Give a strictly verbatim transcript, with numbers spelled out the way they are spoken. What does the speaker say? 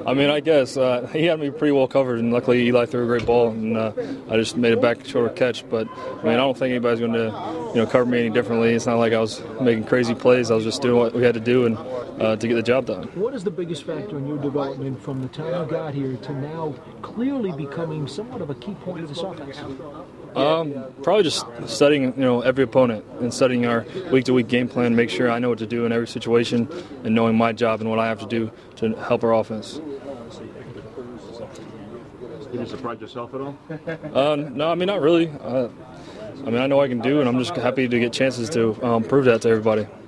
I mean, I guess uh, he had me pretty well covered, and luckily Eli threw a great ball, and uh, I just made a back shoulder catch. But I mean, I don't think anybody's going to, you know, cover me any differently. It's not like I was making crazy plays. I was just doing what we had to do and uh, to get the job done. What is the biggest factor in your development from the time you got here to now clearly becoming somewhat of a key point of this offense? Um, probably just studying, you know, every opponent and studying our week-to-week game plan, make sure I know what to do in every situation, and knowing my job and what I have to do to help our offense. Did you surprise yourself at all? Uh, no, I mean, not really. Uh, I mean, I know what I can do, and I'm just happy to get chances to um, prove that to everybody.